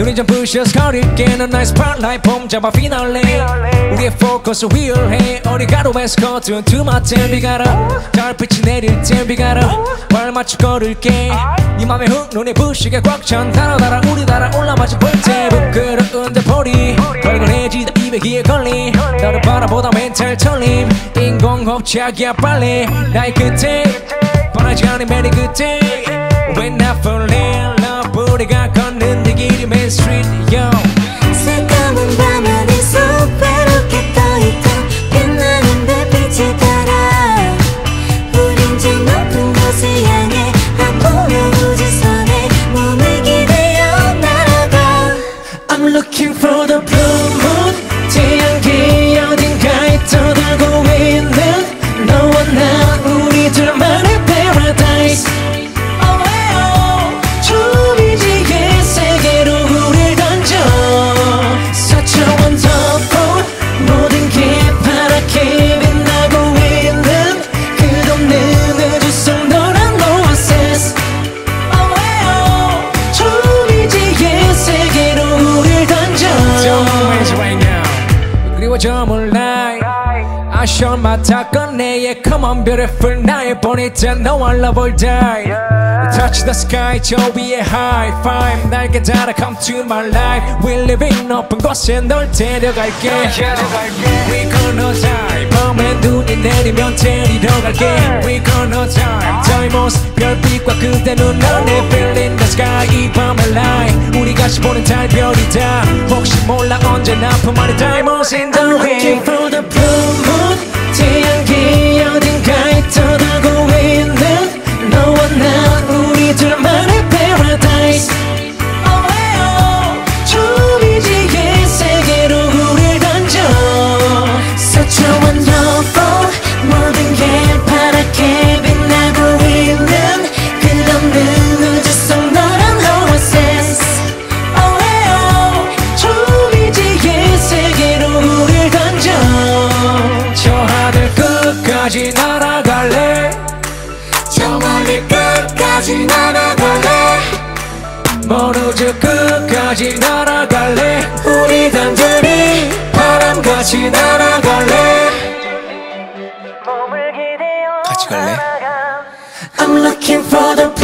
눈이 좀 부셔서 거릴게 넌 나의 스팟라이트 폼 잡아 피날레 우리의 포커스 위열해 어디 가로에서 거둔 투마템 비가라 달빛이 내릴 땐 비가라 발 맞춰 걸을게 네 맘에 훅 눈에 부시게 꽉 찬 달아달아 우리 달아올라 마치 볼때 부끄러운데 볼이 걸걸해지다 입에 귀에 걸림 너를 바라보다 멘탈 털림 인공호흡착이야 빨리 나의 끝에 뻔하지 않은 매일 끝에 When I fall in love 우리가 걷는 이 길이 Main Street yo 새까만 밤하늘 속 외롭게 떠있다 빛나는 별빛에 따라 우린 저 높은 곳을 향해 한몸의 우주선에 몸을 기대어 날아가 I'm looking for the blue moon 태양계 어딘가에 떠들고 있는 너와 나 우리 둘만의 paradise 초미지의 세계로 우릴 던져 Such a wonderful 모든 게 파랗게 빛나고 있는 끝없는 우주 속 너란 oasis 초미지의 세계로 우릴 던져 그리워져 몰라 아쉬운 맛다 꺼내 Come on beautiful 나의 보냈다 너와 love or die Touch the sky 저 위에 high five 날개 달아 come to my life We live in 높은 곳에 널 데려갈게 We gonna die 밤에 눈이 내리면 데리러 갈게 We gonna die 저의 모습 별빛과 그대 눈 너네 Feel in the sky 이 밤의 light 우리 같이 보는 달별이다 혹시 몰라 언제나 품안에 diamonds in the wind I'm looking for the blue moon 태양계 어딘가에 떠들고 있는 너와 나 우리 둘만의 paradise 초미지의 세계로 우릴 던져 Such a wonderful 모든 게 파랗게 빛나고 있는 끝없는 우주 속 너란 oasis 초미지의 세계로 우릴 던져 저 하늘 끝까지 날아갈래 저 멀리 끝까지 날아갈래 먼 우주 끝까지 날아갈래 우리 단둘이 바람같이 날아갈래 몸을 기대어 같이 갈래? I'm looking for the